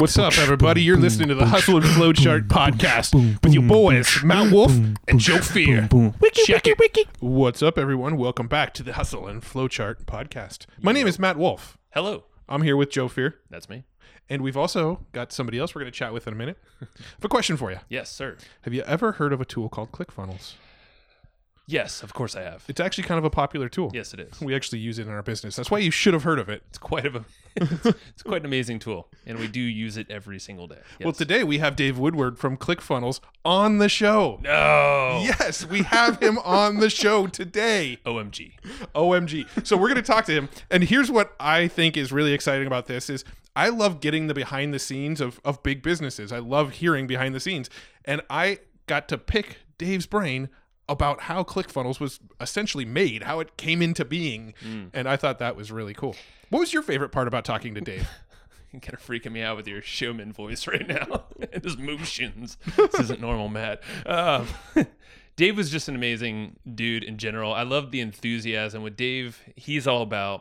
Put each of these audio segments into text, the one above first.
What's up, everybody? You're listening to the Hustle and Flowchart podcast with your boys, Matt Wolf and Joe Fear. Check it. What's up, everyone? Welcome back to the Hustle and Flowchart podcast. My name is Matt Wolf. Hello. I'm here with Joe Fear. That's me. And we've also got somebody else we're going to chat with in a minute. I have a question for you. Yes, sir. Have you ever heard of a tool called ClickFunnels? Yes, of course I have. It's actually kind of a popular tool. Yes, it is. We actually use it in our business. That's why you should have heard of it. It's quite an amazing tool, and we do use it every single day. Yes. Well, today we have Dave Woodward from ClickFunnels on the show. No. Yes, we have him on the show today. OMG. So we're going to talk to him. And here's what I think is really exciting about this is I love getting the behind the scenes of big businesses. I love hearing behind the scenes. And I got to pick Dave's brain about how ClickFunnels was essentially made, how it came into being. And I thought that was really cool. What was your favorite part about talking to Dave? You're kind of freaking me out with your showman voice right now. And his motions. This isn't normal, Matt. Dave was just an amazing dude in general. I love the enthusiasm with Dave. He's all about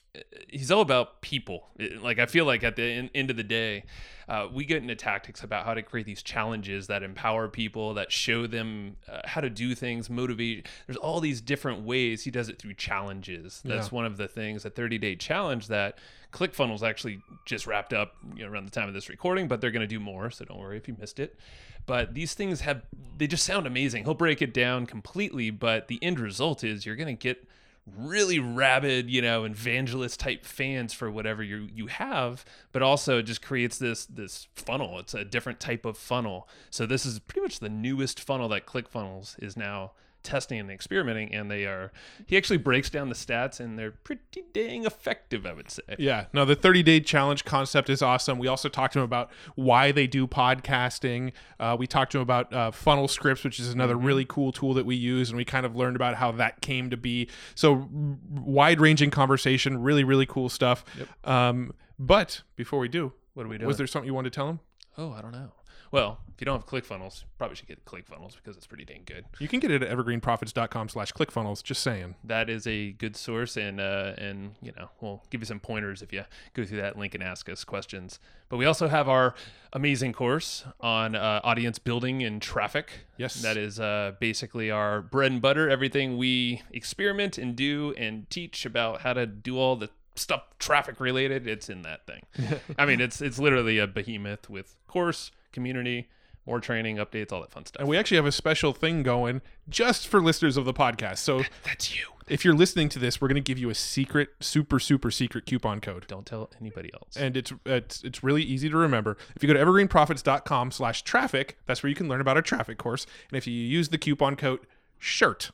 people. Like, I feel like at the end of the day, we get into tactics about how to create these challenges that empower people, that show them how to do things, motivate. There's all these different ways. He does it through challenges. That's one of the things, a 30-day challenge that ClickFunnels actually just wrapped up around the time of this recording, but they're going to do more, so don't worry if you missed it. But these things they just sound amazing. He'll break it down completely, but the end result is you're going to get really rabid, evangelist type fans for whatever you have, but also it just creates this funnel. It's a different type of funnel. So this is pretty much the newest funnel that ClickFunnels is now testing and experimenting, and he actually breaks down the stats, and they're pretty dang effective, I would say. Yeah, no, the 30-day challenge concept is awesome. We also talked to him about why they do podcasting. We talked to him about Funnel Scripts, which is another really cool tool that we use, and we kind of learned about how that came to be. So wide-ranging conversation, really, really cool stuff. Yep. But before we do, what are we doing? Was there something you wanted to tell him? Oh, I don't know. Well, if you don't have ClickFunnels, you probably should get ClickFunnels because it's pretty dang good. You can get it at evergreenprofits.com/ClickFunnels, just saying. That is a good source, and we'll give you some pointers if you go through that link and ask us questions. But we also have our amazing course on audience building and traffic. Yes. That is basically our bread and butter, everything we experiment and do and teach about how to do all the stuff traffic related. It's in that thing. I mean, it's literally a behemoth with course, community, more training, updates, all that fun stuff. And we actually have a special thing going just for listeners of the podcast. So that's you. If you're listening to this, we're going to give you a secret, super secret coupon code. Don't tell anybody else. And it's really easy to remember. If you go to evergreenprofits.com/traffic, that's where you can learn about our traffic course. And if you use the coupon code SHIRT,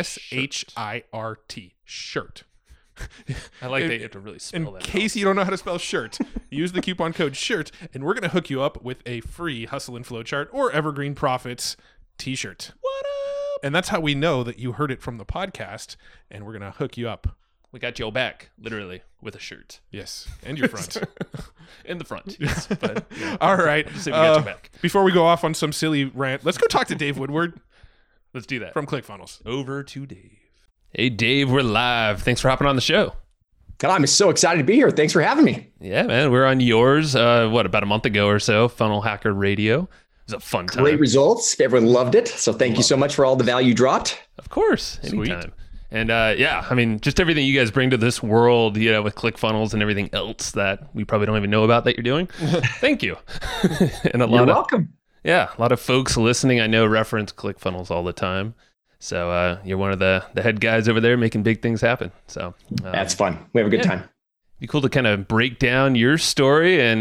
SHIRT, SHIRT. I like that you have to really spell that. In case you don't know how to spell shirt, use the coupon code SHIRT, and we're going to hook you up with a free Hustle and Flowchart or Evergreen Profits t-shirt. What up? And that's how we know that you heard it from the podcast, and we're going to hook you up. We got your back, literally, with a shirt. Yes, and your front. In the front, yes. But, all right. Just so we got your back. Before we go off on some silly rant, let's go talk to Dave Woodward. Let's do that. From ClickFunnels. Over to Dave. Hey, Dave, we're live. Thanks for hopping on the show. I'm so excited to be here. Thanks for having me. Yeah, man. We're on yours, about a month ago or so, Funnel Hacker Radio. It was a fun time. Great results. Everyone loved it. So thank you so much for all the value you dropped. Of course. Anytime. And just everything you guys bring to this world, with ClickFunnels and everything else that we probably don't even know about that you're doing. Thank you. And you're welcome. Yeah, a lot of folks listening, I know, reference ClickFunnels all the time. So you're one of the head guys over there making big things happen. So that's fun. We have a good time. Be cool to kind of break down your story and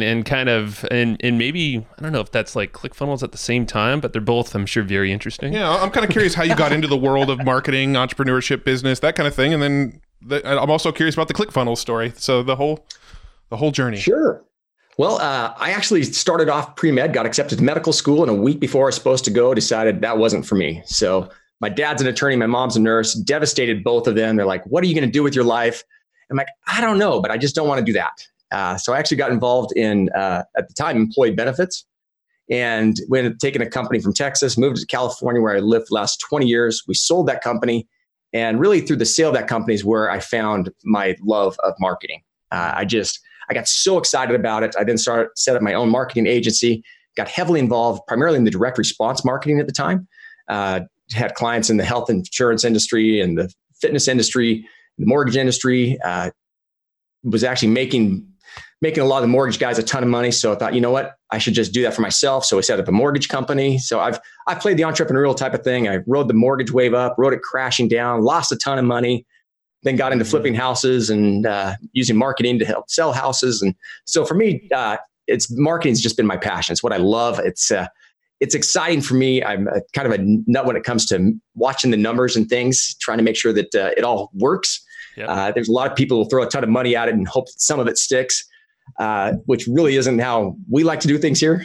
maybe, I don't know if that's like ClickFunnels at the same time, but they're both, I'm sure, very interesting. Yeah, I'm kind of curious how you got into the world of marketing, entrepreneurship, business, that kind of thing. And then I'm also curious about the ClickFunnels story. So the whole journey. Sure. Well, I actually started off pre-med, got accepted to medical school, and a week before I was supposed to go, decided that wasn't for me. So my dad's an attorney, my mom's a nurse, devastated both of them. They're like, what are you going to do with your life? I'm like, I don't know, but I just don't want to do that. So I actually got involved in, at the time, employee benefits, and we ended up taking a company from Texas, moved to California where I lived the last 20 years. We sold that company, and really through the sale of that company is where I found my love of marketing. I got so excited about it. I then set up my own marketing agency, got heavily involved primarily in the direct response marketing at the time. Had clients in the health insurance industry and the fitness industry, the mortgage industry. Was actually making a lot of the mortgage guys a ton of money. So I thought, you know what, I should just do that for myself. So I set up a mortgage company. So I've played the entrepreneurial type of thing. I rode the mortgage wave up, rode it crashing down, lost a ton of money, then got into flipping houses and using marketing to help sell houses. And so for me, marketing's just been my passion. It's what I love. It's exciting for me. I'm kind of a nut when it comes to watching the numbers and things, trying to make sure that it all works. Yep. There's a lot of people who throw a ton of money at it and hope that some of it sticks, which really isn't how we like to do things here.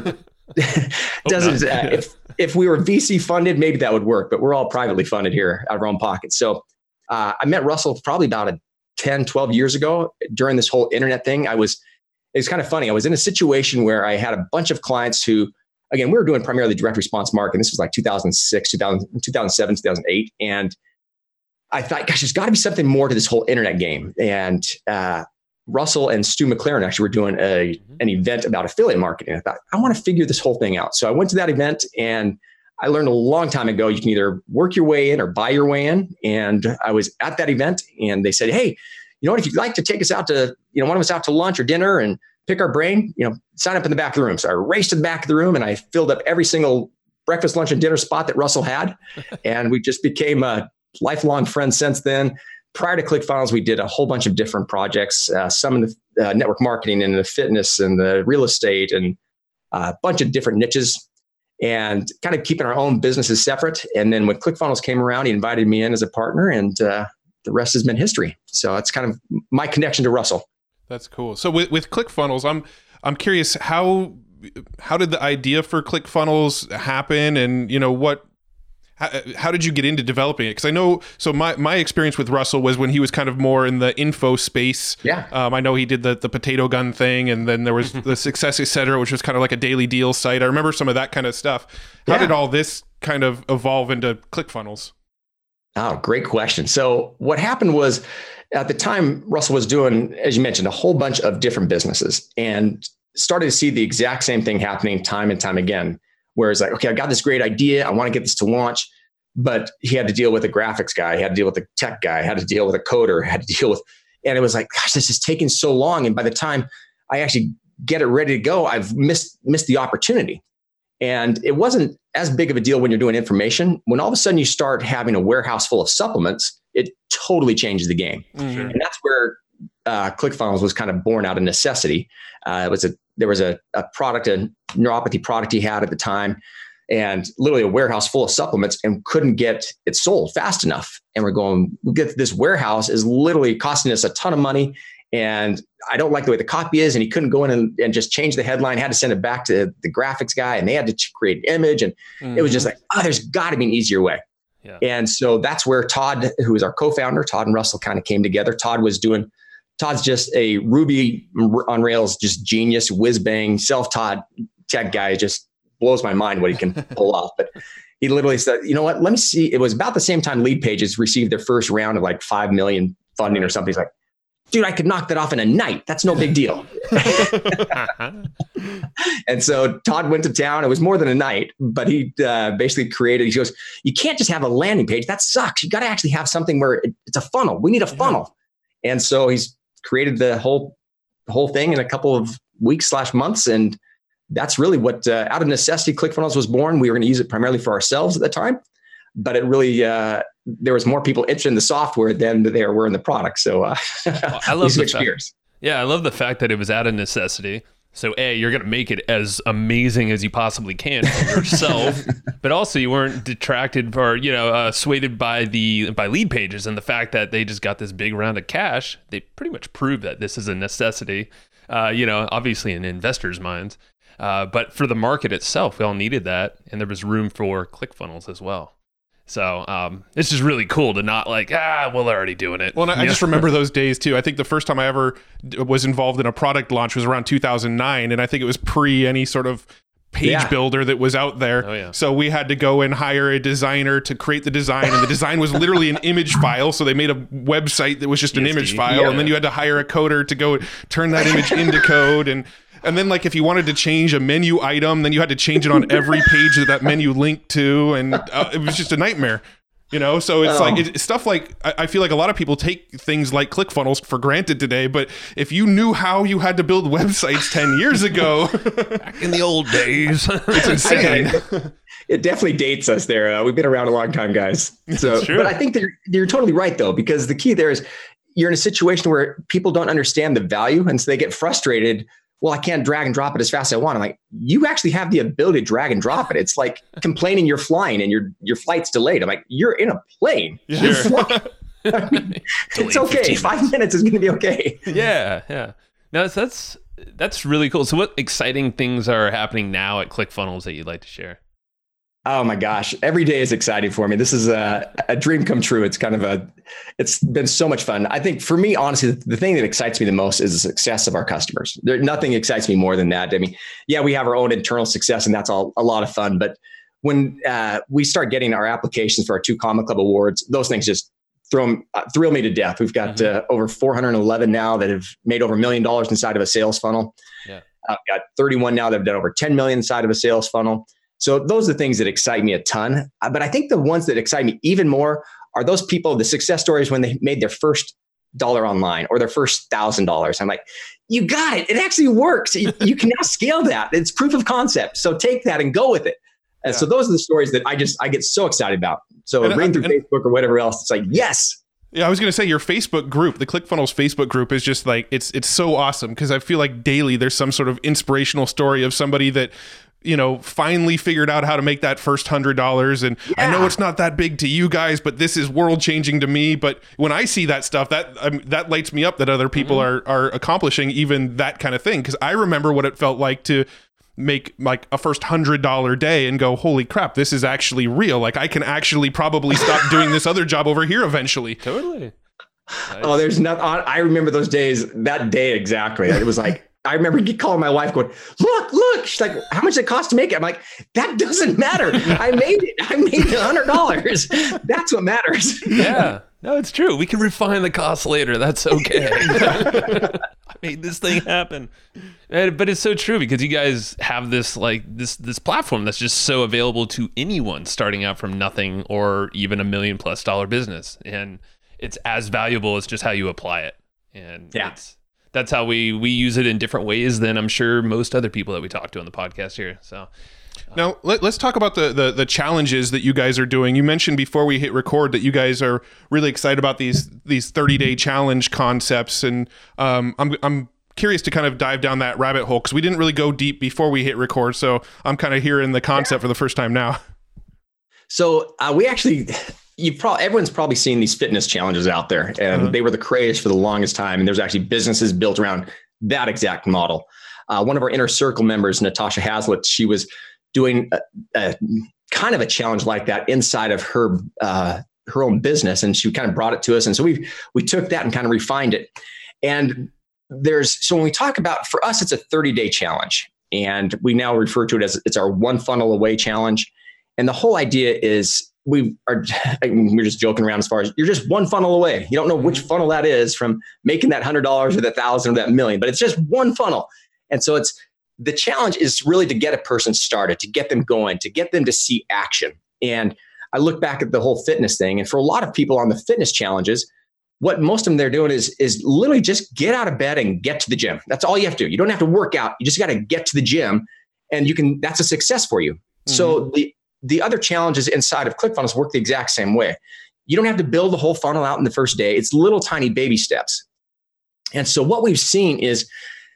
If we were VC funded, maybe that would work, but we're all privately funded here out of our own pockets. So I met Russell probably about 10, 12 years ago during this whole internet thing. It was kind of funny. I was in a situation where I had a bunch of clients who, again, we were doing primarily direct response marketing. This was like 2006, 2007, 2008. And I thought, gosh, there's got to be something more to this whole internet game. And Russell and Stu McLaren actually were doing an event about affiliate marketing. I thought, I want to figure this whole thing out. So I went to that event and I learned a long time ago, you can either work your way in or buy your way in. And I was at that event and they said, hey, you know what, if you'd like to take us out to, one of us out to lunch or dinner and pick our brain, sign up in the back of the room. So I raced to the back of the room and I filled up every single breakfast, lunch, and dinner spot that Russell had. And we just became lifelong friends since then. Prior to ClickFunnels, we did a whole bunch of different projects, some in the network marketing and the fitness and the real estate and a bunch of different niches and kind of keeping our own businesses separate. And then when ClickFunnels came around, he invited me in as a partner and the rest has been history. So that's kind of my connection to Russell. That's cool. So with ClickFunnels, I'm curious, how did the idea for ClickFunnels happen and, how did you get into developing it? Because I know, so my experience with Russell was when he was kind of more in the info space. Yeah. I know he did the potato gun thing, and then there was the Success Etc., which was kind of like a daily deal site. I remember some of that kind of stuff. How did all this kind of evolve into ClickFunnels? Oh, great question. So what happened was at the time, Russell was doing, as you mentioned, a whole bunch of different businesses and started to see the exact same thing happening time and time again. Where it's like, okay, I got this great idea. I want to get this to launch. But he had to deal with a graphics guy. He had to deal with a tech guy. Had to deal with a coder. Had to deal with, and it was like, gosh, this is taking so long. And by the time I actually get it ready to go, I've missed the opportunity. And it wasn't as big of a deal when you're doing information. When all of a sudden you start having a warehouse full of supplements, it totally changes the game. Mm-hmm. And that's where ClickFunnels was kind of born out of necessity. There was a product, a neuropathy product he had at the time, and literally a warehouse full of supplements and couldn't get it sold fast enough. And we're going, this warehouse is literally costing us a ton of money. And I don't like the way the copy is. And he couldn't go in and just change the headline, had to send it back to the graphics guy and they had to create an image. And it was just like, there's got to be an easier way. Yeah. And so that's where Todd, who is our co-founder, Todd and Russell kind of came together. Todd's just a Ruby on Rails, just genius, whiz bang, self-taught tech guy. Just blows my mind what he can pull off. But he literally said, you know what, let me see. It was about the same time Lead Pages received their first round of like 5 million funding or something. He's like, dude, I could knock that off in a night. That's no big deal. And so Todd went to town. It was more than a night, but he basically he goes, you can't just have a landing page. That sucks. You got to actually have something where it's a funnel. We need a funnel. And so he's created the whole thing in a couple of weeks / months. And that's really what, out of necessity, ClickFunnels was born. We were going to use it primarily for ourselves at the time, but it really, there was more people interested in the software than there were in the product. So I love the fact, I love the fact that it was out of necessity. So you're going to make it as amazing as you possibly can for yourself, but also you weren't detracted or, swayed by Lead Pages and the fact that they just got this big round of cash. They pretty much proved that this is a necessity, obviously in investors' minds. But for the market itself, we all needed that. And there was room for ClickFunnels as well. So it's just really cool to not like, we're already doing it. Well, and I just remember those days too. I think the first time I ever was involved in a product launch was around 2009. And I think it was pre any sort of page builder that was out there. Oh, yeah. So we had to go and hire a designer to create the design, and the design was literally an image file. So they made a website that was just an image file, and then you had to hire a coder to go turn that image into code. And then, like, if you wanted to change a menu item, then you had to change it on every page that menu linked to, and it was just a nightmare. So it's like it's stuff like I feel like a lot of people take things like ClickFunnels for granted today, but if you knew how you had to build websites 10 years ago, back in the old days, it's insane. It definitely dates us there. We've been around a long time, guys. So, but I think that you're totally right, though, because the key there is you're in a situation where people don't understand the value, and so they get frustrated. Well, I can't drag and drop it as fast as I want. I'm like, you actually have the ability to drag and drop it. It's like complaining you're flying and your flight's delayed. I'm like, you're in a plane. Yeah. You're flying. I mean, it's okay. 5 minutes is going to be okay. Yeah. No, that's really cool. So what exciting things are happening now at ClickFunnels that you'd like to share? Oh my gosh. Every day is exciting for me. This is a dream come true. It's been so much fun. I think for me, honestly, the thing that excites me the most is the success of our customers. Nothing excites me more than that. I mean, yeah, we have our own internal success, and that's all a lot of fun. But when we start getting our applications for our 2 Comma Club awards, those things just thrill me to death. We've got over 411 now that have made over $1 million inside of a sales funnel. Yeah. I've got 31 now that have done over 10 million inside of a sales funnel. So those are the things that excite me a ton. But I think the ones that excite me even more are those people, the success stories when they made their first $1 online or their first $1,000. I'm like, you got it. It actually works. You can now scale that. It's proof of concept. So take that and go with it. And so those are the stories that I get so excited about. So reading through Facebook or whatever else, it's like, yes. Yeah, I was going to say your Facebook group, the ClickFunnels Facebook group, is just like, it's so awesome because I feel like daily there's some sort of inspirational story of somebody that finally figured out how to make that first $100. And I know it's not that big to you guys, but this is world changing to me. But when I see that stuff, that lights me up that other people are accomplishing even that kind of thing. Because I remember what it felt like to make like a first $100 day and go, holy crap, this is actually real. Like I can actually probably stop doing this other job over here eventually. Totally. Nice. Oh, there's nothing. I remember those days, that day exactly. It was like, I remember calling my wife going, look. She's like, how much did it cost to make it? I'm like, that doesn't matter. I made it. I made $100. That's what matters. Yeah. No, it's true. We can refine the cost later. That's okay. I made this thing happen. But it's so true because you guys have this this platform that's just so available to anyone starting out from nothing or even $1 million+ business. And it's as valuable as just how you apply it. And that's how we use it in different ways than I'm sure most other people that we talk to on the podcast here. So now let's talk about the challenges that you guys are doing. You mentioned before we hit record that you guys are really excited about these 30-day challenge concepts, and I'm curious to kind of dive down that rabbit hole because we didn't really go deep before we hit record. So I'm kind of hearing the concept for the first time now. So we actually. Everyone's probably seen these fitness challenges out there, and they were the craze for the longest time. And there's actually businesses built around that exact model. One of our inner circle members, Natasha Hazlitt, she was doing a kind of a challenge like that inside of her own business, and she kind of brought it to us. And so we took that and kind of refined it. And so when we talk about, for us, it's a 30-day challenge, and we now refer to it as it's our one funnel away challenge. And the whole idea is we're just joking around as far as you're just one funnel away. You don't know which funnel that is from making that $100 or that $1,000 or that $1 million, but it's just one funnel. And so the challenge is really to get a person started, to get them going, to get them to see action. And I look back at the whole fitness thing, and for a lot of people on the fitness challenges, what most of them they're doing is literally just get out of bed and get to the gym. That's all you have to do. You don't have to work out. You just got to get to the gym, and that's a success for you. Mm-hmm. So the other challenges inside of ClickFunnels work the exact same way. You don't have to build the whole funnel out in the first day. It's little tiny baby steps. And so what we've seen is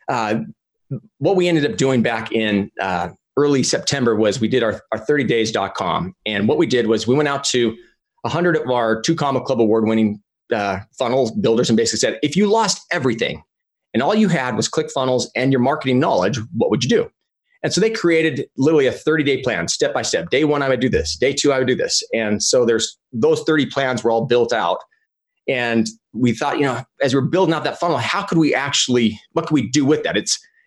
what we ended up doing back in early September was we did our 30days.com. And what we did was we went out to 100 of our 2 Comma Club award-winning funnel builders and basically said, if you lost everything and all you had was ClickFunnels and your marketing knowledge, what would you do? And so they created literally a 30-day plan, step by step. Day 1, I would do this. Day 2, I would do this. And so those 30 plans were all built out. And we thought, as we're building out that funnel, what could we do with that?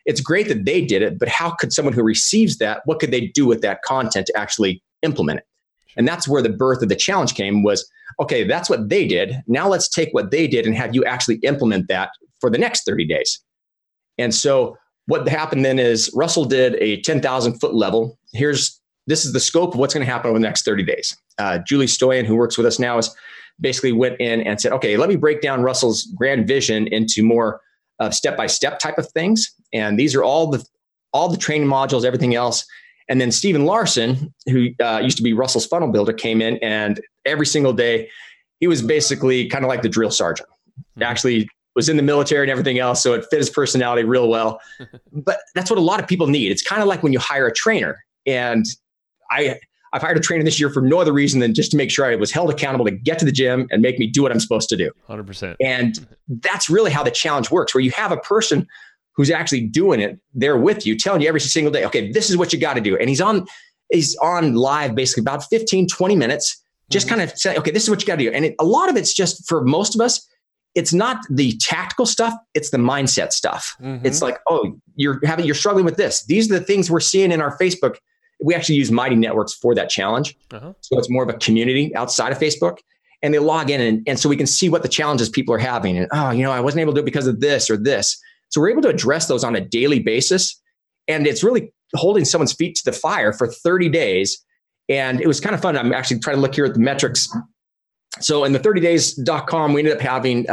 it's great that they did it, but how could someone who receives that, what could they do with that content to actually implement it? And that's where the birth of the challenge came was, okay, that's what they did. Now let's take what they did and have you actually implement that for the next 30 days. And so what happened then is Russell did a 10,000 foot level. This is the scope of what's going to happen over the next 30 days. Julie Stoyan, who works with us now, is basically went in and said, okay, let me break down Russell's grand vision into more step-by-step type of things. And these are all the training modules, everything else. And then Stephen Larson, who used to be Russell's funnel builder, came in, and every single day, he was basically kind of like the drill sergeant. Actually was in the military and everything else, so it fit his personality real well. But that's what a lot of people need. It's kind of like when you hire a trainer. And I've hired a trainer this year for no other reason than just to make sure I was held accountable to get to the gym and make me do what I'm supposed to do. 100%. And that's really how the challenge works, where you have a person who's actually doing it there with you, telling you every single day, okay, this is what you got to do. And he's on live basically about 15, 20 minutes, just kind of saying, okay, this is what you got to do. And a lot of it's just, for most of us, it's not the tactical stuff, it's the mindset stuff. It's like, oh, you're struggling with this. These are the things we're seeing in our Facebook. We actually use Mighty Networks for that challenge. So it's more of a community outside of Facebook. And they log in and so we can see what the challenges people are having. And, I wasn't able to do it because of this or this. So we're able to address those on a daily basis. And it's really holding someone's feet to the fire for 30 days. And it was kind of fun. I'm actually trying to look here at the metrics. So in the 30days.com, we ended up having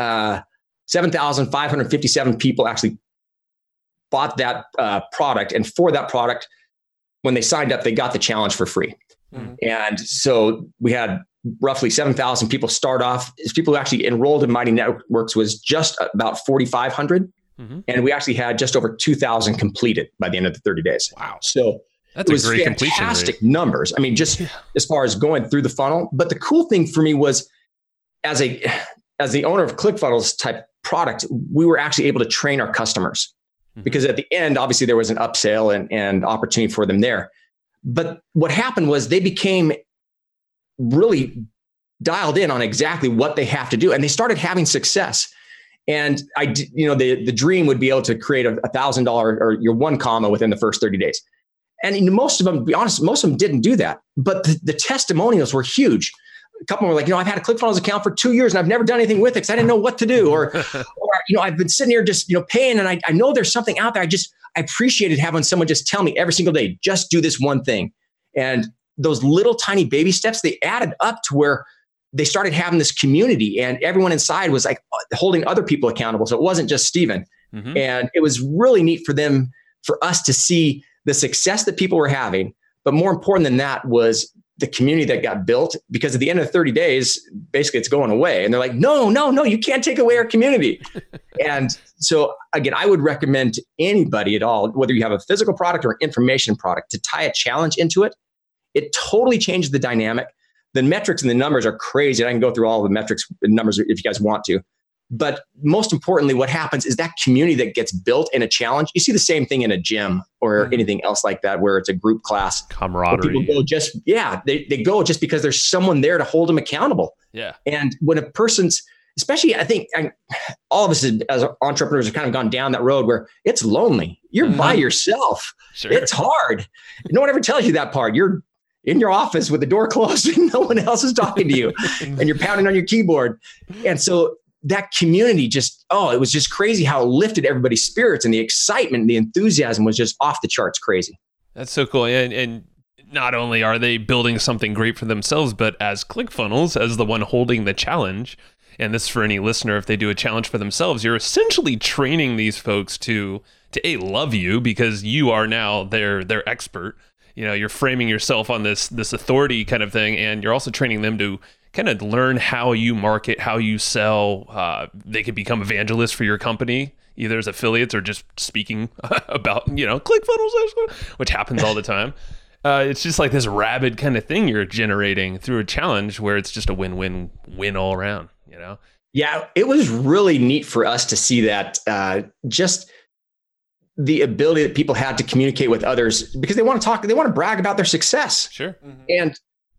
7,557 people actually bought that product. And for that product, when they signed up, they got the challenge for free. And so we had roughly 7,000 people start off. People who actually enrolled in Mighty Networks was just about 4,500. And we actually had just over 2,000 completed by the end of the 30 days. Wow. So that's a great completion rate. Fantastic numbers. I mean, just as far as going through the funnel. But the cool thing for me was, as the owner of ClickFunnels type product, we were actually able to train our customers. Because at the end, obviously there was an upsell and opportunity for them there. But what happened was they became really dialed in on exactly what they have to do. And they started having success. And the dream would be able to create a $1,000 or your 1 comma within the first 30 days. And most of them, to be honest, most of them didn't do that. But the testimonials were huge. A couple were like, I've had a ClickFunnels account for 2 years and I've never done anything with it because I didn't know what to do. Or I've been sitting here just, paying and I know there's something out there. I appreciated having someone just tell me every single day, just do this one thing. And those little tiny baby steps, they added up to where they started having this community and everyone inside was like holding other people accountable. So it wasn't just Steven. And it was really neat for us to see the success that people were having. But more important than that was the community that got built, because at the end of 30 days, basically it's going away. And they're like, no, you can't take away our community. And so again, I would recommend to anybody at all, whether you have a physical product or an information product, to tie a challenge into it. It totally changes the dynamic. The metrics and the numbers are crazy. And I can go through all the metrics and numbers if you guys want to. But most importantly, what happens is that community that gets built in a challenge. You see the same thing in a gym or anything else like that, where it's a group class. Camaraderie. People go they go just because there's someone there to hold them accountable. Yeah. And when a person's, especially, I think all of us as entrepreneurs have kind of gone down that road where it's lonely. You're by yourself. Sure. It's hard. No one ever tells you that part. You're in your office with the door closed and no one else is talking to you and you're pounding on your keyboard. And so that community it was just crazy how it lifted everybody's spirits, and the excitement and the enthusiasm was just off the charts crazy. That's so cool. And not only are they building something great for themselves, but as ClickFunnels, as the one holding the challenge, and this is for any listener, if they do a challenge for themselves, you're essentially training these folks to love you because you are now their expert. You're framing yourself on this authority kind of thing, and you're also training them to kind of learn how you market, how you sell. They could become evangelists for your company, either as affiliates or just speaking about, ClickFunnels, which happens all the time. It's just like this rabid kind of thing you're generating through a challenge where it's just a win-win-win all around, Yeah, it was really neat for us to see that, just the ability that people had to communicate with others because they want to brag about their success. Sure. And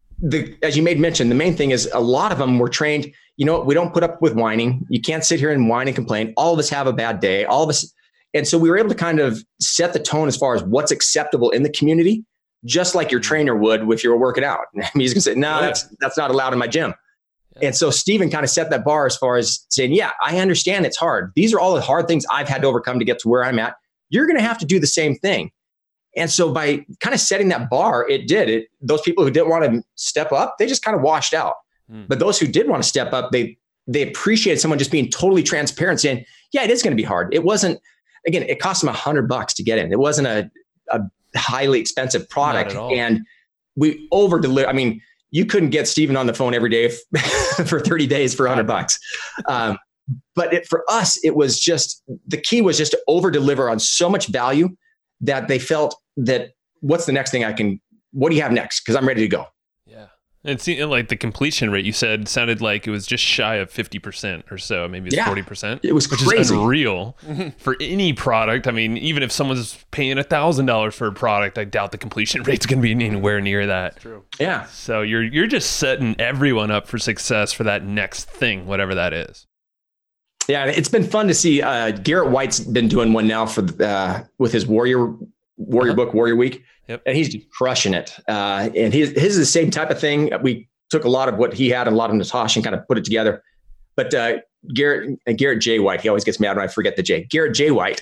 as you made mention, the main thing is a lot of them were trained, we don't put up with whining. You can't sit here and whine and complain. All of us have a bad day. All of us, And so we were able to kind of set the tone as far as what's acceptable in the community, just like your trainer would if you were working out. He's going to say, no, that's not allowed in my gym. And so Stephen kind of set that bar as far as saying, yeah, I understand it's hard. These are all the hard things I've had to overcome to get to where I'm at. You're going to have to do the same thing. And so by kind of setting that bar, those people who didn't want to step up, they just kind of washed out. But those who did want to step up, they appreciated someone just being totally transparent, saying, yeah, it is going to be hard. It wasn't, again, it cost them $100 to get in. It wasn't a highly expensive product. And we over-delivered. I mean, you couldn't get Stephen on the phone every day for 30 days for $100. But for us, it was just, the key was just to over-deliver on so much value that they felt that, what's the next thing what do you have next? Because I'm ready to go. Yeah. And it seemed like the completion rate you said sounded like it was just shy of 50% or so. Maybe it's 40%. It was crazy. Which is unreal for any product. I mean, even if someone's paying $1,000 for a product, I doubt the completion rate's going to be anywhere near that. True. Yeah. So you're just setting everyone up for success for that next thing, whatever that is. Yeah, it's been fun to see. Garrett White's been doing one now for with his Warrior book, Warrior Week. Yep. And he's just crushing it. And his is the same type of thing. We took a lot of what he had and a lot of Natasha and kind of put it together. But Garrett J. White, he always gets mad when I forget the J. Garrett J. White.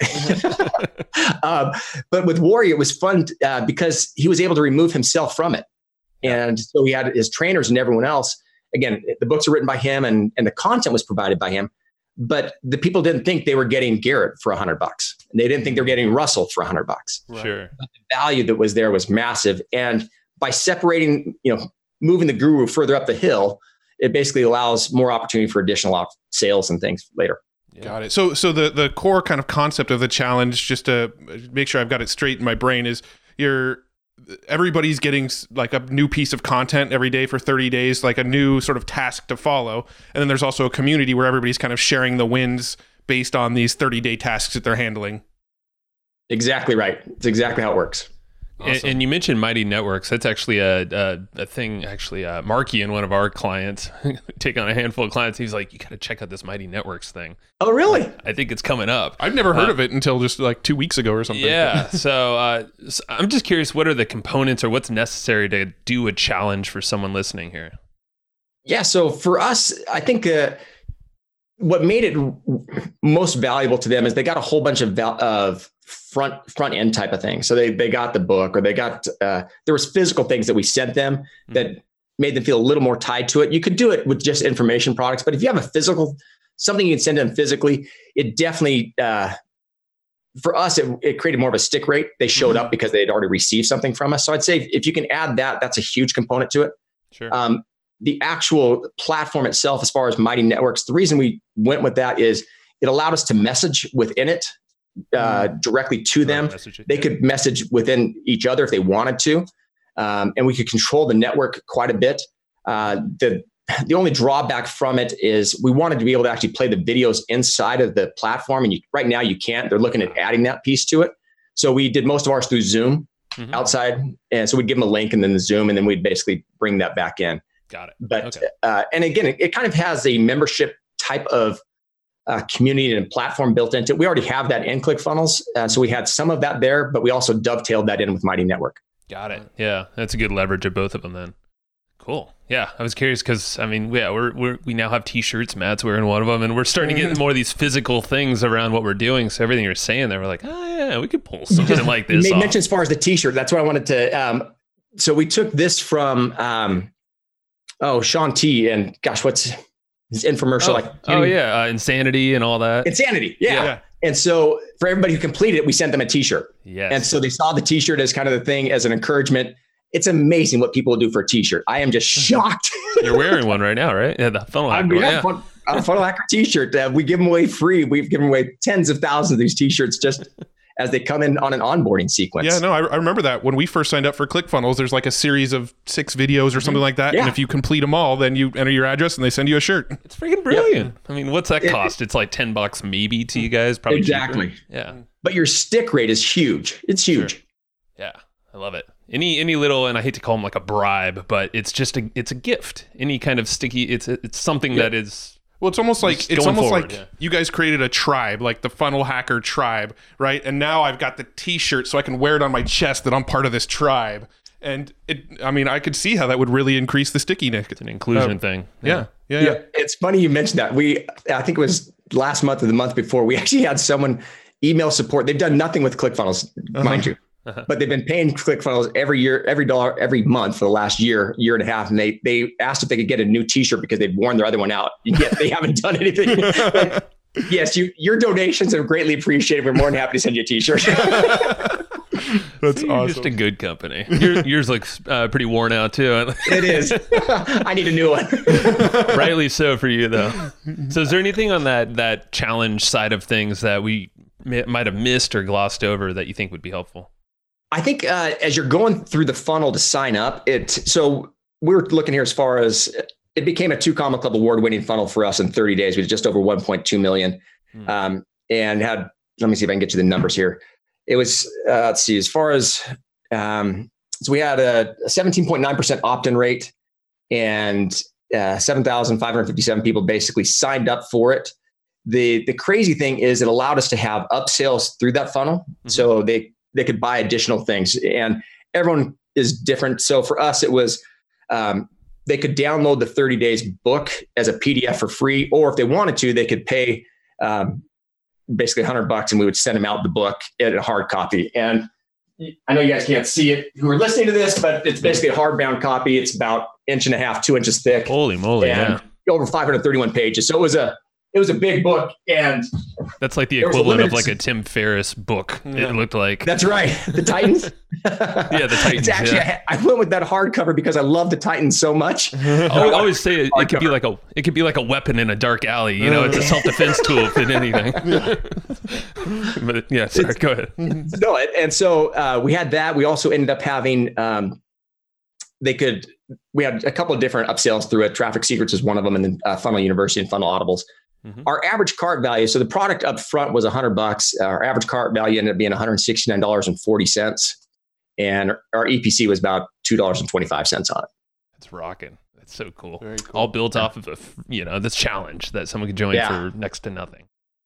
But with Warrior, it was fun because he was able to remove himself from it. And so he had his trainers and everyone else. Again, the books are written by him and the content was provided by him. But the people didn't think they were getting Garrett for $100. And they didn't think they were getting Russell for $100. Right. Sure. But the value that was there was massive. And by separating, moving the guru further up the hill, it basically allows more opportunity for additional sales and things later. Yeah. Got it. So the core kind of concept of the challenge, just to make sure I've got it straight in my brain, is everybody's getting like a new piece of content every day for 30 days, like a new sort of task to follow. And then there's also a community where everybody's kind of sharing the wins based on these 30-day tasks that they're handling. Exactly right. It's exactly how it works. Awesome. And you mentioned Mighty Networks. That's actually a thing. Actually, Marky and one of our clients take on a handful of clients. He's like, "You got to check out this Mighty Networks thing." Oh, really? I think it's coming up. I've never heard of it until just like 2 weeks ago or something. Yeah. So I'm just curious, what are the components or what's necessary to do a challenge for someone listening here? Yeah. So for us, I think what made it most valuable to them is they got a whole bunch of front end type of things. So they got the book, or they got there was physical things that we sent them that made them feel a little more tied to it. You could do it with just information products, but if you have a physical, something you can send them physically, it definitely for us it created more of a stick rate. They showed up because they had already received something from us. So I'd say if you can add that, that's a huge component to it. Sure. The actual platform itself, as far as Mighty Networks, the reason we went with that is it allowed us to message within it directly to them. They could message within each other if they wanted to. And we could control the network quite a bit. The only drawback from it is we wanted to be able to actually play the videos inside of the platform. And right now you can't. They're looking at adding that piece to it. So we did most of ours through Zoom outside. And so we'd give them a link and then the Zoom, and then we'd basically bring that back in. Got it. But and again, it kind of has a membership type of community and platform built into it. We already have that in ClickFunnels, so we had some of that there, but we also dovetailed that in with Mighty Network. Got it. Yeah, that's a good leverage of both of them then. Cool. Yeah, I was curious because I mean, we now have T-shirts. Matt's wearing one of them, and we're starting to get more of these physical things around what we're doing. So everything you're saying there, we're like, oh yeah, we could pull something like this. You made mention as far as the T-shirt. That's what I wanted to. So we took this from. Sean T. and gosh, what's his infomercial? Insanity and all that. Insanity. Yeah. And so for everybody who completed it, we sent them a T-shirt. Yes. And so they saw the T-shirt as kind of the thing, as an encouragement. It's amazing what people do for a T-shirt. I am just shocked. You're wearing one right now, right? Yeah, the Funnel Hacker. A Funnel Hacker T-shirt. We give them away free. We've given away tens of thousands of these T-shirts just as they come in on an onboarding sequence. Yeah, no, I remember that when we first signed up for ClickFunnels, there's like a series of 6 videos or something like that. Yeah. And if you complete them all, then you enter your address and they send you a shirt. It's freaking brilliant. Yep. I mean, what's that cost? It's like $10 maybe to you guys. Probably exactly. Cheaper. Yeah. But your stick rate is huge. It's huge. Sure. Yeah. I love it. Any little, and I hate to call them like a bribe, but it's just it's a gift. Any kind of sticky, it's something that is Well, it's almost like yeah. you guys created a tribe, like the Funnel Hacker tribe, right? And now I've got the T-shirt so I can wear it on my chest that I'm part of this tribe. And I could see how that would really increase the stickiness. It's an inclusion thing. Yeah. It's funny you mentioned that. I think it was last month or the month before, we actually had someone email support. They've done nothing with ClickFunnels, mind you. But they've been paying ClickFunnels every year, every month for the last year and a half. And they asked if they could get a new T-shirt because they've worn their other one out. Yet they haven't done anything. Yes, your donations are greatly appreciated. We're more than happy to send you a T-shirt. That's You're awesome. just a good company. Yours looks pretty worn out too. It is. I need a new one. Rightly so for you, though. So is there anything on that challenge side of things that we might have missed or glossed over that you think would be helpful? I think as you're going through the funnel to sign up, so we're looking here as far as it became a 2 Comma Club award-winning funnel for us in 30 days. We did just over 1.2 million, and had. Let me see if I can get you the numbers here. It was let's see, as far as so we had a 17.9% opt-in rate, and 7,557 people basically signed up for it. The crazy thing is it allowed us to have upsells through that funnel, so they could buy additional things, and everyone is different. So for us, it was they could download the 30 days book as a PDF for free, or if they wanted to, they could pay basically $100 and we would send them out the book in a hard copy. And I know you guys can't see it who are listening to this, but it's basically a hardbound copy. It's about 1.5 inches, 2 inches thick. Holy moly. And over 531 pages. So it was a big book, and that's like the equivalent of like a Tim Ferriss book. Yeah. It looked like. That's right. The Titans. Yeah, the Titans. It's actually, I went with that hardcover because I love the Titans so much. I always say it could be like a weapon in a dark alley. It's a self-defense tool if it's anything. But yeah, sorry, go ahead. No, and so we had that. We also ended up having we had a couple of different upsells through it. Traffic Secrets is one of them, and then Funnel University and Funnel Audibles. Our average cart value, so the product up front was $100. Our average cart value ended up being $169.40. And our EPC was about $2.25 on it. That's rocking. That's so cool. Very cool. All built off of this challenge that someone could join for next to nothing.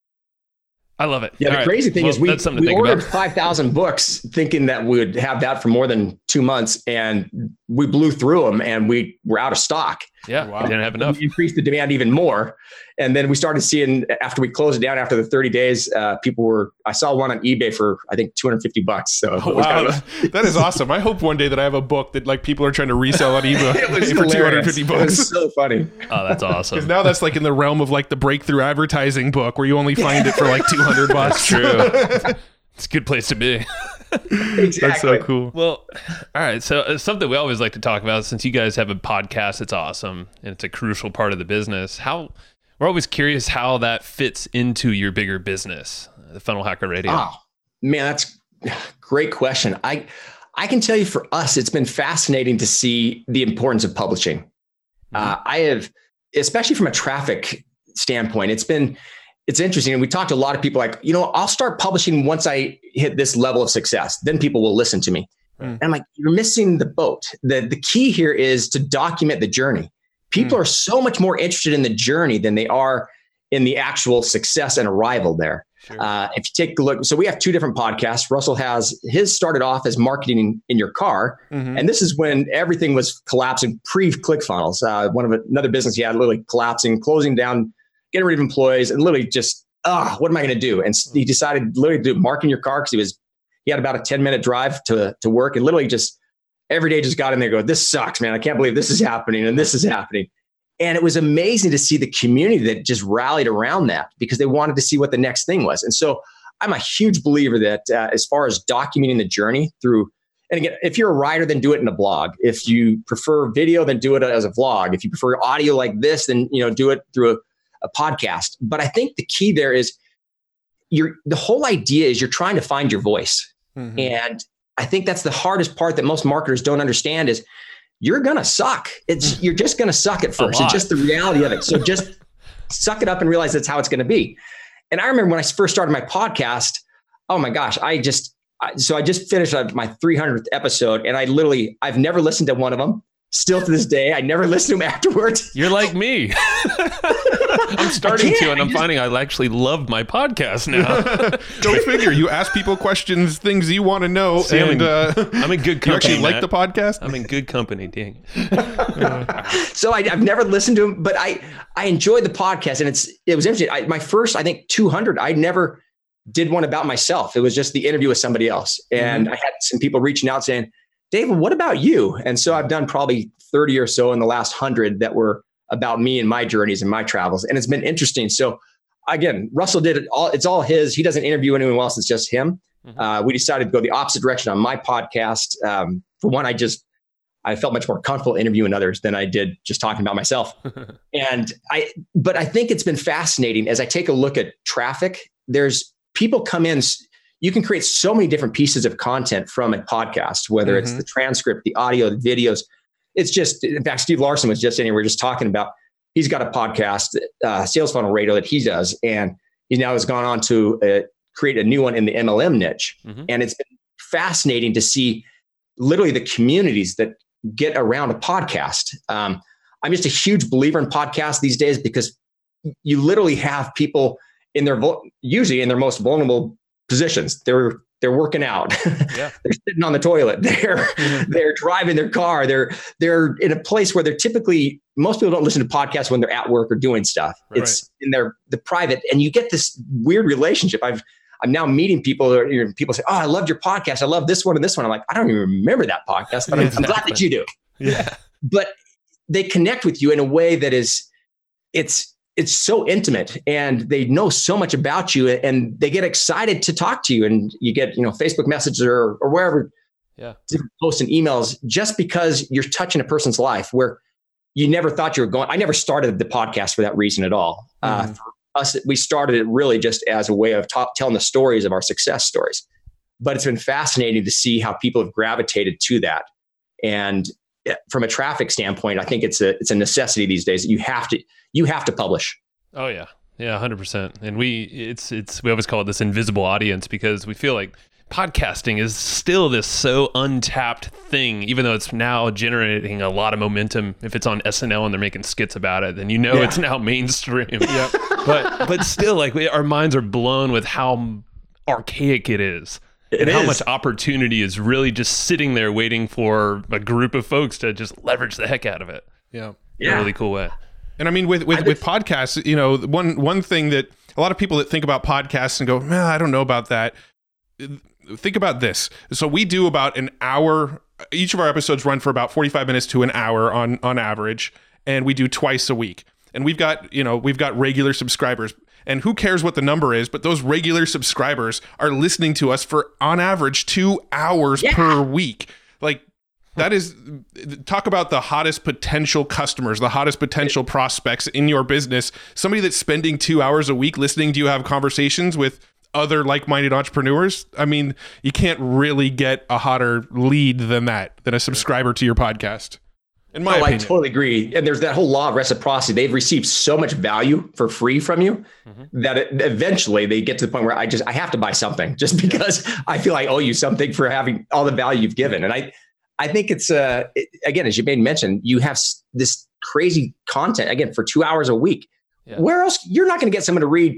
I love it. Yeah, the crazy thing is we ordered 5,000 books thinking that we would have that for more than 2 months, and we blew through them and we were out of stock. Yeah, wow. We didn't have enough. We increased the demand even more. And then we started seeing, after we closed it down, after the 30 days, I saw one on eBay for, I think, $250. So wow, that is awesome. I hope one day that I have a book that like people are trying to resell on eBay for $250. It was so funny. Oh, that's awesome. Because now that's like in the realm of like the breakthrough advertising book where you only find it for like $200. That's true. It's a good place to be. Exactly. That's so cool. Well, all right. So something we always like to talk about, since you guys have a podcast, it's awesome. And it's a crucial part of the business. We're always curious how that fits into your bigger business, the Funnel Hacker Radio. Oh, man, that's a great question. I can tell you for us, it's been fascinating to see the importance of publishing. I have, especially from a traffic standpoint, it's interesting. And we talked to a lot of people like, I'll start publishing once I hit this level of success. Then people will listen to me. And I'm like, you're missing the boat. The key here is to document the journey. People are so much more interested in the journey than they are in the actual success and arrival there. Sure. If you take a look, so we have 2 different podcasts. Russell has his started off as marketing in your car. And this is when everything was collapsing pre-ClickFunnels. Another business he had literally collapsing, closing down, getting rid of employees, and literally just, what am I going to do? And he decided literally to do marketing your car because he had about a 10-minute drive to work, and literally just every day just got in there going, this sucks, man. I can't believe this is happening and this is happening. And it was amazing to see the community that just rallied around that because they wanted to see what the next thing was. And so I'm a huge believer that as far as documenting the journey through, and again, if you're a writer, then do it in a blog. If you prefer video, then do it as a vlog. If you prefer audio like this, then do it through a podcast. But I think the key there is the whole idea is you're trying to find your voice. And I think that's the hardest part that most marketers don't understand is you're going to suck. You're just going to suck at first. It's just the reality of it. So just suck it up and realize that's how it's going to be. And I remember when I first started my podcast, oh my gosh, I just finished my 300th episode, and I've never listened to one of them. Still to this day, I never listen to them afterwards. You're like me. I'm starting to, and I'm finding I actually love my podcast now. Go figure. You ask people questions, things you want to know, and I'm in good company. You actually like the podcast? I'm in good company, dang it. So I've never listened to him, but I enjoyed the podcast, and it was interesting. My first, I think 200, I never did one about myself. It was just the interview with somebody else. And I had some people reaching out saying, David, what about you? And so I've done probably 30 or so in the last 100 that were about me and my journeys and my travels. And it's been interesting. So again, Russell did it all. It's all his. He doesn't interview anyone else. It's just him. We decided to go the opposite direction on my podcast. For one, I felt much more comfortable interviewing others than I did just talking about myself. But I think it's been fascinating as I take a look at traffic. There's people come in. You can create so many different pieces of content from a podcast, whether it's the transcript, the audio, the videos. It's just, in fact, Steve Larson was just in here. We were just talking about, he's got a podcast, Sales Funnel Radio, that he does. And he now has gone on to create a new one in the MLM niche. And it's been fascinating to see literally the communities that get around a podcast. I'm just a huge believer in podcasts these days because you literally have people usually in their most vulnerable positions. They're working out. Yeah. They're sitting on the toilet. They're driving their car. They're in a place where most people don't listen to podcasts when they're at work or doing stuff. Right. It's in the private, and you get this weird relationship. I'm now meeting people, people say, "Oh, I loved your podcast. I love this one and this one." I'm like, I don't even remember that podcast, but I'm glad that you do. Yeah. But they connect with you in a way that it's so intimate, and they know so much about you, and they get excited to talk to you, and you get, Facebook messages or wherever, different posts and emails, just because you're touching a person's life where you never thought you were going. I never started the podcast for that reason at all. For us, we started it really just as a way of telling the stories of our success stories, but it's been fascinating to see how people have gravitated to that. And from a traffic standpoint, I think it's a necessity these days. You have to publish. Oh yeah. Yeah. 100%. And we always call it this invisible audience because we feel like podcasting is still this so untapped thing, even though it's now generating a lot of momentum. If it's on SNL and they're making skits about it, then it's now mainstream. Yeah. But still, like our minds are blown with how archaic it is. And how much opportunity is really just sitting there waiting for a group of folks to just leverage the heck out of it. Yeah. In a really cool way. And I mean, with podcasts, one thing that a lot of people that think about podcasts and go, man, I don't know about that. Think about this. So we do about an hour. Each of our episodes run for about 45 minutes to an hour on average. And we do twice a week. And we've got regular subscribers. And who cares what the number is, but those regular subscribers are listening to us for, on average, 2 hours per week. Like, that is, talk about the hottest potential customers, the hottest potential prospects in your business. Somebody that's spending 2 hours a week listening to you have conversations with other like-minded entrepreneurs. I mean, you can't really get a hotter lead than a subscriber to your podcast. In my opinion. I totally agree. And there's that whole law of reciprocity. They've received so much value for free from you that eventually they get to the point where I have to buy something just because I feel I owe you something for having all the value you've given. And I think it's, again, as you made mention, you have this crazy content, again, for 2 hours a week. Yeah. Where else? You're not going to get someone to read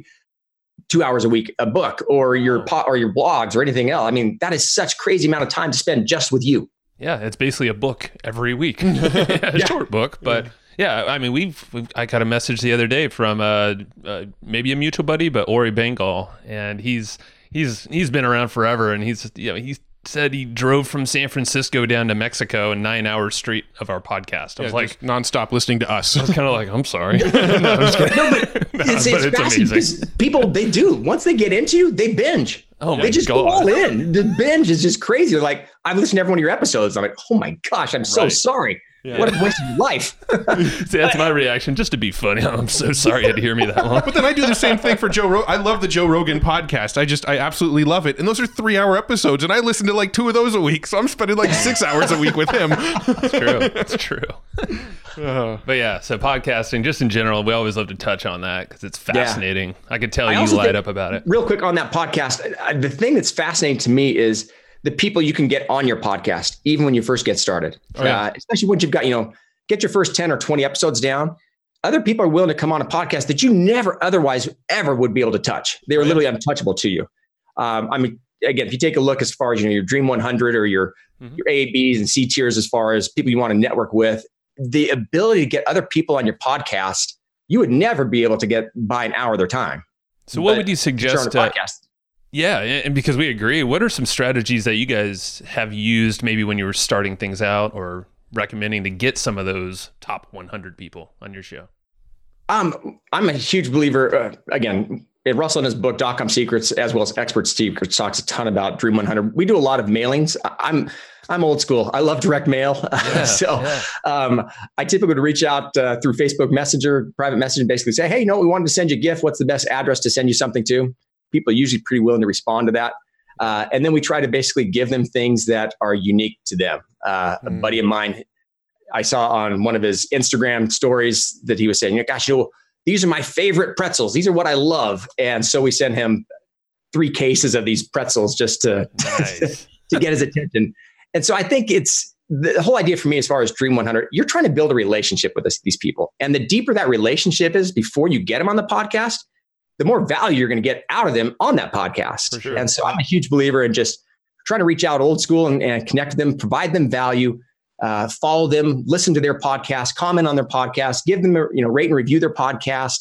2 hours a week, a book or your blogs or anything else. I mean, that is such crazy amount of time to spend just with you. Yeah, it's basically a book every week, a short book, but yeah, I mean, I got a message the other day from maybe a mutual buddy, but Ori Bengal, and he's been around forever, and he said he drove from San Francisco down to Mexico in 9 hours straight of our podcast. I was like, nonstop listening to us. I was kind of like, I'm sorry. No, I'm just kidding. It's amazing. People, they do. Once they get into you, they binge. Oh my God. They just go all in. The binge is just crazy. They're like, I've listened to every one of your episodes. I'm like, oh my gosh, I'm so sorry. Yeah. What a waste of life. See, that's my reaction, just to be funny. I'm so sorry you had to hear me that long. But then I do the same thing for Joe Rogan. I love the Joe Rogan podcast. I absolutely love it. And those are 3 hour episodes. And I listen to like 2 of those a week. So I'm spending like 6 hours a week with him. It's true. But yeah, so podcasting, just in general, we always love to touch on that because it's fascinating. Yeah. I could tell you light up about it. Real quick on that podcast, the thing that's fascinating to me is the people you can get on your podcast, even when you first get started, especially once you've got, get your first 10 or 20 episodes down. other people are willing to come on a podcast that you never otherwise ever would be able to touch. They were literally untouchable to you. I mean, again, if you take a look as far as, your Dream 100 or your A, Bs and C tiers, as far as people you want to network with, the ability to get other people on your podcast, you would never be able to get by an hour of their time. So what would you suggest? Podcast. Yeah, and because we agree, what are some strategies that you guys have used maybe when you were starting things out or recommending to get some of those top 100 people on your show? I'm a huge believer, again, Russell in his book, .com Secrets, as well as Expert Steve, talks a ton about Dream 100. We do a lot of mailings. I'm old school. I love direct mail. I typically would reach out through Facebook Messenger, private message, and basically say, hey, we wanted to send you a gift. What's the best address to send you something to? People are usually pretty willing to respond to that. And then we try to basically give them things that are unique to them. A buddy of mine, I saw on one of his Instagram stories that he was saying, gosh, these are my favorite pretzels. These are what I love. And so we sent him 3 cases of these pretzels just to get his attention. And so I think it's the whole idea for me as far as Dream 100, you're trying to build a relationship with these people. And the deeper that relationship is before you get them on the podcast, the more value you're going to get out of them on that podcast. For sure. And so I'm a huge believer in just trying to reach out old school and connect with them, provide them value, follow them, listen to their podcast, comment on their podcast, give them rate and review their podcast.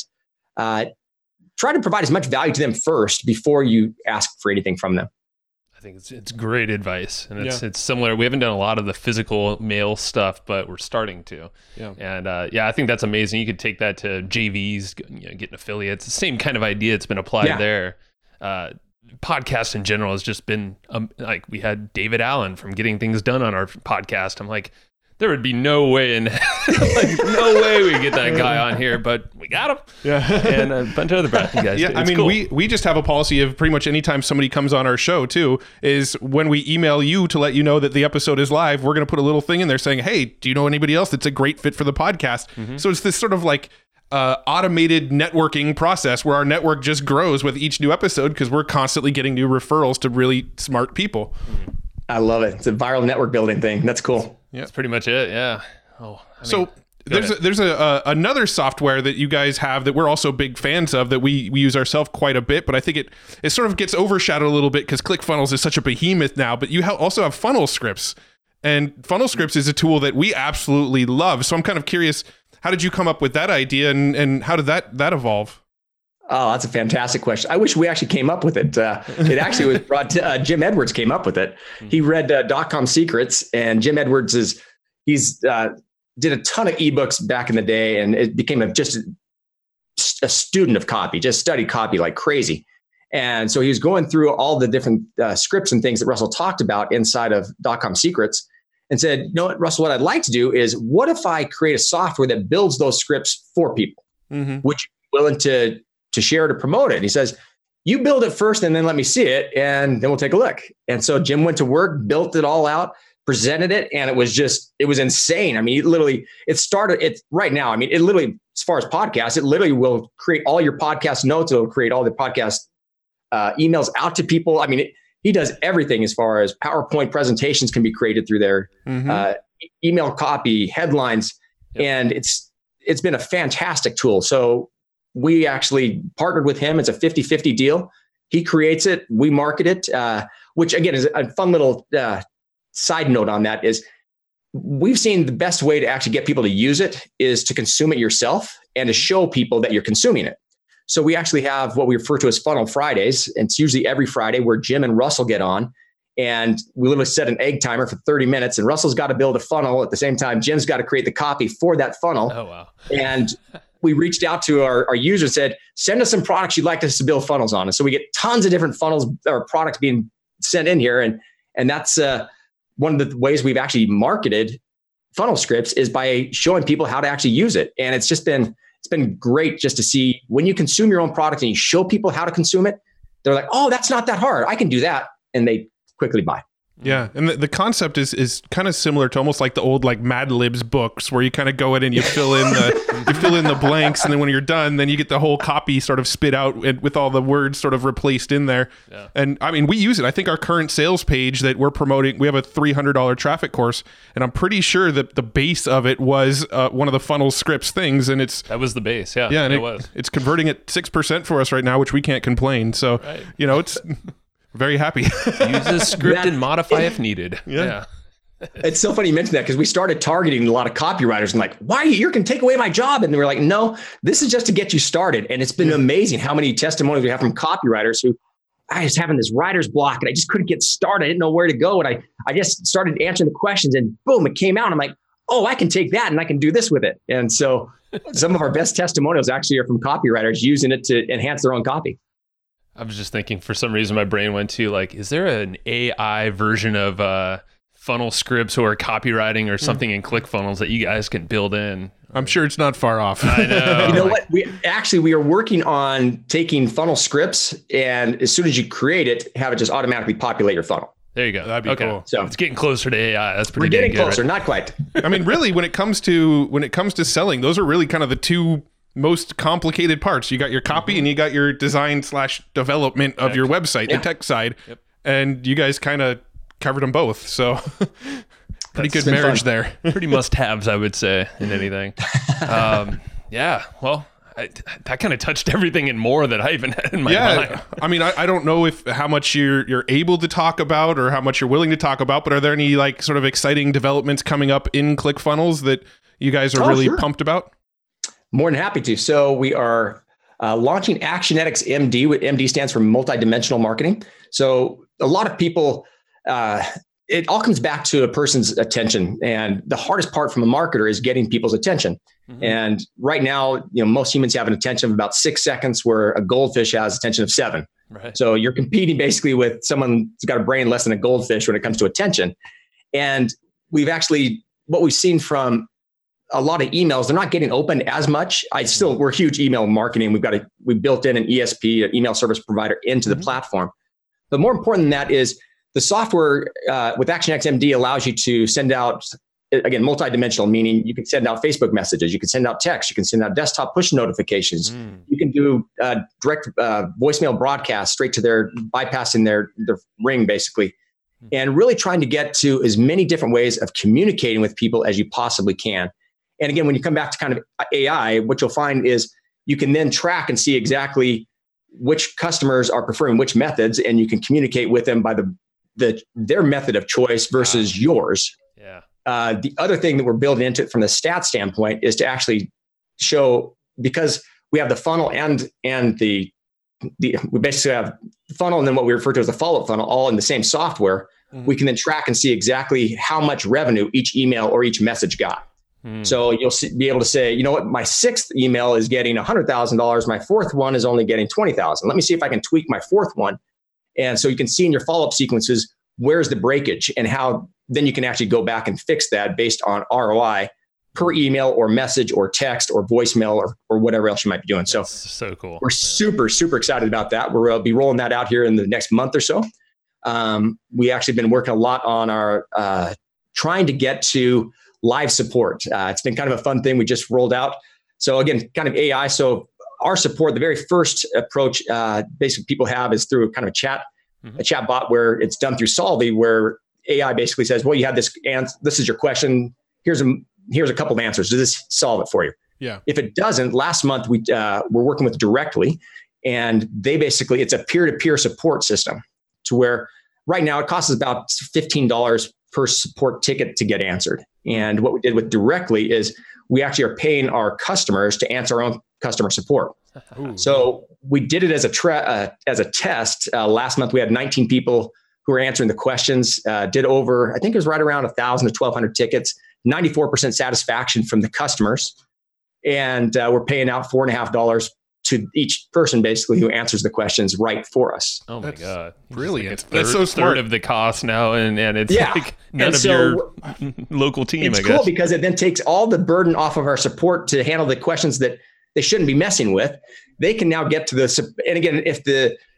Try to provide as much value to them first before you ask for anything from them. I think it's great advice, and it's similar. We haven't done a lot of the physical mail stuff, but we're starting to. Yeah. And I think that's amazing. You could take that to JVs, getting affiliates. The same kind of idea. It's been applied there. Podcast in general has just been like we had David Allen from Getting Things Done on our podcast. I'm like, there would be no way no way we get that guy on here, but we got him. Yeah. And a bunch of other guys. Yeah. I mean, cool. we just have a policy of pretty much anytime somebody comes on our show too, is when we email you to let you know that the episode is live, we're going to put a little thing in there saying, hey, do you know anybody else that's a great fit for the podcast? Mm-hmm. So it's this sort of like automated networking process where our network just grows with each new episode because we're constantly getting new referrals to really smart people. Mm-hmm. I love it. It's a viral network building thing. That's cool. Yeah, that's pretty much it. Yeah. So there's another software that you guys have that we're also big fans of that we use ourselves quite a bit, but I think it sort of gets overshadowed a little bit because ClickFunnels is such a behemoth now. But you also have Funnel Scripts, and Funnel Scripts is a tool that we absolutely love. So I'm kind of curious, how did you come up with that idea, and how did that evolve? Oh, that's a fantastic question. I wish we actually came up with it. It actually was brought to, Jim Edwards came up with it. He read .com Secrets, and Jim Edwards he's did a ton of ebooks back in the day, and it became just a student of copy, just studied copy like crazy. And so he was going through all the different scripts and things that Russell talked about inside of .com Secrets, and said, you know what, Russell, what I'd like to do is, what if I create a software that builds those scripts for people, which are willing to share, to promote it. And he says, you build it first and then let me see it, and then we'll take a look. And so Jim went to work, built it all out, presented it, and it was insane. I mean, right now, I mean, it literally, as far as podcasts, it literally will create all your podcast notes. It'll create all the podcast emails out to people. I mean, he does everything as far as PowerPoint presentations can be created through there, email copy, headlines, and it's been a fantastic tool. So we actually partnered with him. It's a 50-50 deal. He creates it, we market it, which again is a fun little side note on that is we've seen the best way to actually get people to use it is to consume it yourself and to show people that you're consuming it. So we actually have what we refer to as Funnel Fridays. And it's usually every Friday where Jim and Russell get on, and we literally set an egg timer for 30 minutes, and Russell's got to build a funnel. At the same time, Jim's got to create the copy for that funnel. Oh, wow. And we reached out to our users and said, send us some products you'd like us to build funnels on. And so we get tons of different funnels or products being sent in here. And that's one of the ways we've actually marketed Funnel Scripts is by showing people how to actually use it. And it's been great just to see when you consume your own product and you show people how to consume it, they're like, oh, that's not that hard. I can do that. And they quickly buy. Yeah, and the concept is kind of similar to almost like the old like Mad Libs books, where you kind of go in and you fill in the blanks, and then when you're done, then you get the whole copy sort of spit out with all the words sort of replaced in there. Yeah. And I mean, we use it. I think our current sales page that we're promoting, we have a $300 traffic course, and I'm pretty sure that the base of it was one of the funnel scripts things, and that was the base. Yeah, and it was. It's converting at 6% for us right now, which we can't complain. So it's. Very happy. Use this script and modify if needed. Yeah. It's so funny you mentioned that, because we started targeting a lot of copywriters and like, why you're going to take away my job? And we're like, no, this is just to get you started. And it's been amazing how many testimonials we have from copywriters who I was having this writer's block and I just couldn't get started. I didn't know where to go. And I just started answering the questions and boom, it came out. I'm like, oh, I can take that and I can do this with it. And so some of our best testimonials actually are from copywriters using it to enhance their own copy. I was just thinking, for some reason, my brain went to like, is there an AI version of funnel scripts or copywriting or something in ClickFunnels that you guys can build in? I'm sure it's not far off. I know. You know what? We are working on taking funnel scripts, and as soon as you create it, have it just automatically populate your funnel. There you go. That'd be cool. So it's getting closer to AI. That's pretty. We're getting good, closer, right? not quite. I mean, really, when it comes to selling, those are really kind of the two most complicated parts. You got your copy and you got your design/development of your website, the tech side. Yep. And you guys kind of covered them both. So pretty good marriage there. Pretty must-haves, I would say, in anything. Yeah. Well, that kind of touched everything and more that I even had in my mind. I mean, I don't know how much you're able to talk about or how much you're willing to talk about, but are there any like sort of exciting developments coming up in ClickFunnels that you guys are really pumped about? More than happy to. So we are launching Actionetics MD. MD stands for multidimensional marketing. So a lot of people, it all comes back to a person's attention. And the hardest part from a marketer is getting people's attention. Mm-hmm. And right now, most humans have an attention of about 6 seconds, where a goldfish has attention of 7. Right. So you're competing basically with someone who's got a brain less than a goldfish when it comes to attention. And what we've seen from a lot of emails, they're not getting opened as much. We're huge email marketing. We built in an ESP, an email service provider, into the platform. But more important than that is the software with Actionetics MD allows you to send out, again, multidimensional, meaning you can send out Facebook messages, you can send out text, you can send out desktop push notifications, you can do direct voicemail broadcasts straight to bypassing their ring, basically. And really trying to get to as many different ways of communicating with people as you possibly can. And again, when you come back to kind of AI, what you'll find is you can then track and see exactly which customers are preferring which methods, and you can communicate with them by their method of choice versus yours. Yeah. The other thing that we're building into it from the stats standpoint is to actually show, because we have the funnel and we basically have the funnel and then what we refer to as the follow-up funnel all in the same software. Mm-hmm. We can then track and see exactly how much revenue each email or each message got. So you'll be able to say, you know what, my 6th email is getting $100,000. My 4th one is only getting $20,000. Let me see if I can tweak my 4th one. And so you can see in your follow-up sequences, where's the breakage, and how then you can actually go back and fix that based on ROI per email or message or text or voicemail or whatever else you might be doing. So, that's so cool. We're super, super excited about that. We'll be rolling that out here in the next month or so. We actually been working a lot on our trying to get to live support. It's been kind of a fun thing we just rolled out. So again, kind of AI. So our support, the very first approach basically people have is through kind of a chat bot where it's done through Solvvy, where AI basically says, well, you have this is your question. Here's a couple of answers. Does this solve it for you? Yeah. If it doesn't, last month we're working with Directly, and it's a peer-to-peer support system to where right now it costs us about $15 per support ticket to get answered. And what we did with Directly is we actually are paying our customers to answer our own customer support. Ooh. So we did it as a test. Last month, we had 19 people who were answering the questions, did over, I think it was right around 1,000 to 1,200 tickets, 94% satisfaction from the customers. And we're paying out $4.50 to each person basically who answers the questions right for us. Oh my God. Brilliant. That's so smart. Third of the cost now. And it's like none of your local team, I guess. It's cool because it then takes all the burden off of our support to handle the questions that they shouldn't be messing with. They can now get to and again, if the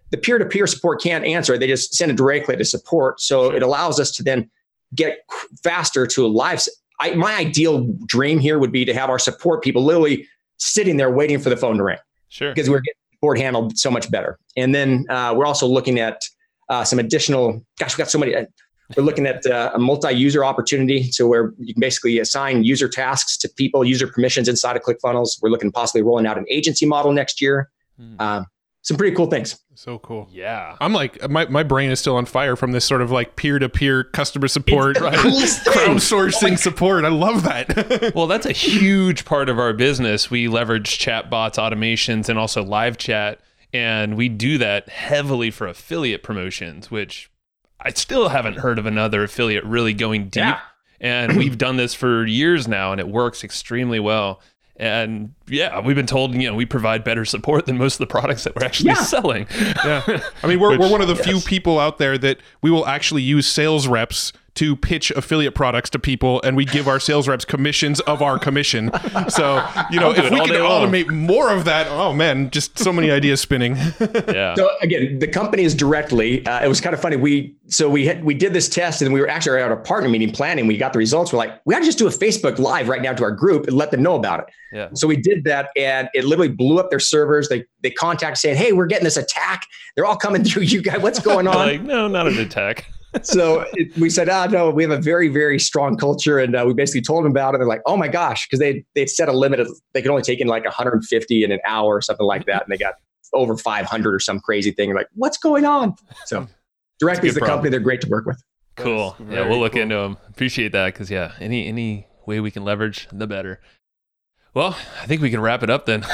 the peer-to-peer support can't answer it. They just send it directly to support. So it allows us to then get faster to live. My ideal dream here would be to have our support people literally sitting there waiting for the phone to ring. Sure. Because we're getting support handled so much better. And then we're also looking at some additional, we got so many, we're looking at a multi-user opportunity. So where you can basically assign user tasks to people, user permissions inside of ClickFunnels. We're looking possibly rolling out an agency model next year. Some pretty cool things. So cool. Yeah. I'm like, my brain is still on fire from this sort of like peer-to-peer customer support, crowdsourcing support. I love that. Well, that's a huge part of our business. We leverage chatbots, automations, and also live chat. And we do that heavily for affiliate promotions, which I still haven't heard of another affiliate really going deep. Yeah. And we've done this for years now, and it works extremely well. And yeah, we've been told, we provide better support than most of the products that we're actually selling. Yeah. I mean, we're one of the few people out there that we will actually use sales reps to pitch affiliate products to people, and we give our sales reps commissions of our commission. So, if we could automate more of that, oh man, just so many ideas spinning. Yeah. So again, the company is directly, it was kind of funny. We did this test, and we were actually at a partner meeting planning. We got the results. We're like, we got to just do a Facebook Live right now to our group and let them know about it. Yeah. So we did that, and it literally blew up their servers. They contacted saying, hey, we're getting this attack. They're all coming through you guys. What's going on? Like, no, not an attack. So we said, no, we have a very, very strong culture. And we basically told them about it. They're like, oh my gosh, because they'd set a limit of, they could only take in like 150 in an hour or something like that. And they got over 500 or some crazy thing. Like, what's going on? So directly is the company. They're great to work with. Cool. Yeah, we'll look into them. Appreciate that. Because any way we can leverage, the better. Well, I think we can wrap it up then.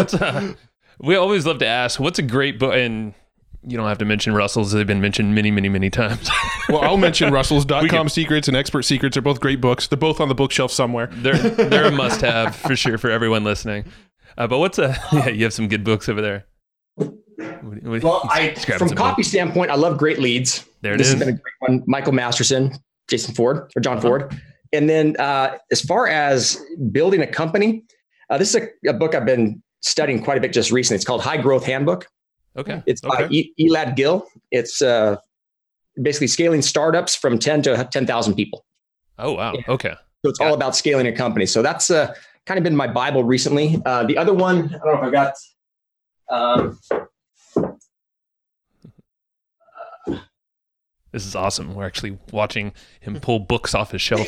We always love to ask, what's a great book? And you don't have to mention Russell's. They've been mentioned many, many, many times. Well, I'll mention Russell's.com Secrets and Expert Secrets are both great books. They're both on the bookshelf somewhere. They're a must-have for sure for everyone listening. But you have some good books over there. Well, from copy standpoint, I love great leads. This has been a great one. Michael Masterson, John Ford. And then as far as building a company, this is a book I've been studying quite a bit just recently. It's called High Growth Handbook. Okay. It's by Elad Gil. It's basically scaling startups from 10 to 10,000 people. Oh, wow. Okay. So it's all about scaling a company. So that's kind of been my Bible recently. The other one, I don't know if I got... This is awesome. We're actually watching him pull books off his shelf.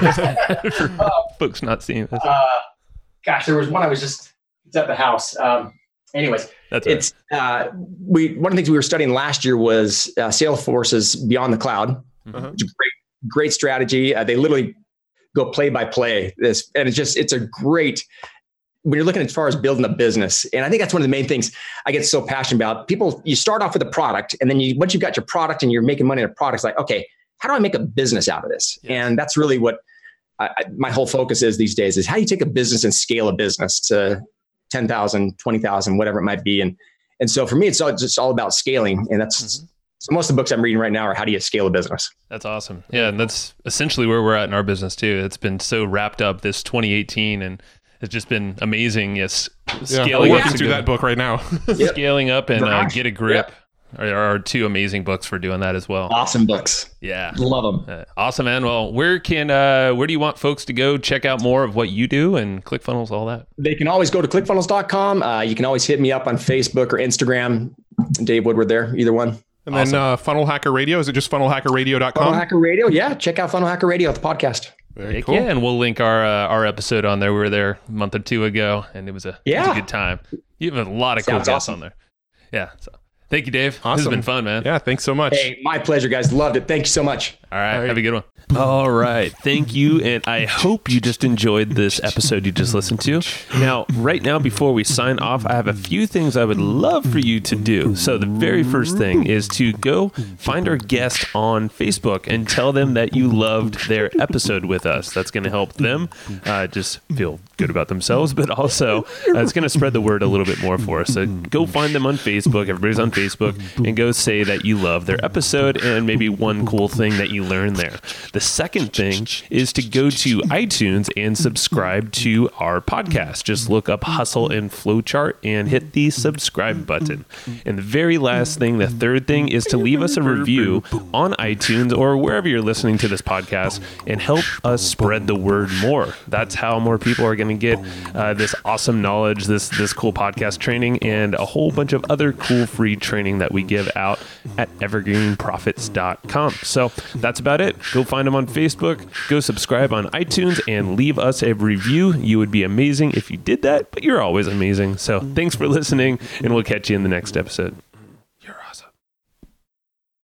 Folks not seeing this. Gosh, there was one it's at the house. Anyways, it's one of the things we were studying last year was Salesforce's Beyond the Cloud. It's a great strategy. They literally go play by play this, and it's a great when you're looking as far as building a business. And I think that's one of the main things I get so passionate about. People, you start off with a product, and then once you've got your product and you're making money on a product, it's like, okay, how do I make a business out of this? Yes. And that's really what my whole focus is these days: is how do you take a business and scale a business to 10,000, 20,000, whatever it might be. And so for me, it's just all about scaling. And that's so most of the books I'm reading right now are how do you scale a business? That's awesome. Yeah. And that's essentially where we're at in our business too. It's been so wrapped up this 2018 and it's just been amazing. Yes. Scaling I'm working through that book right now. Scaling up and Get a Grip. Yep. Are two amazing books for doing that as well. Awesome books. Yeah. Love them. Awesome, man. Well, where do you want folks to go check out more of what you do and ClickFunnels, all that? They can always go to ClickFunnels.com. You can always hit me up on Facebook or Instagram. Dave Woodward there, either one. And then Funnel Hacker Radio, is it just funnelhackerradio.com? Funnel Hacker Radio, yeah. Check out Funnel Hacker Radio, the podcast. Very cool. Yeah, and we'll link our episode on there. We were there a month or two ago, and it was a good time. You have a lot of cool guests on there. Yeah, so. Thank you, Dave. Awesome. This has been fun, man. Yeah, thanks so much. Hey, my pleasure, guys. Loved it. Thank you so much. All right. Have a good one. All right. Thank you. And I hope you just enjoyed this episode you just listened to. Now, right now, before we sign off, I have a few things I would love for you to do. So the very first thing is to go find our guest on Facebook and tell them that you loved their episode with us. That's going to help them just feel good about themselves, but also it's going to spread the word a little bit more for us. So go find them on Facebook. Everybody's on Facebook, and go say that you love their episode and maybe one cool thing that you learned there. The second thing is to go to iTunes and subscribe to our podcast. Just look up Hustle and Flowchart and hit the subscribe button. And the very last thing, the third thing, is to leave us a review on iTunes or wherever you're listening to this podcast and help us spread the word more. That's how more people are going to get this awesome knowledge, this cool podcast training, and a whole bunch of other cool free training that we give out at evergreenprofits.com. So that's about it. Go find them on Facebook, go subscribe on iTunes, and leave us a review. You would be amazing if you did that, but you're always amazing. So thanks for listening, and we'll catch you in the next episode.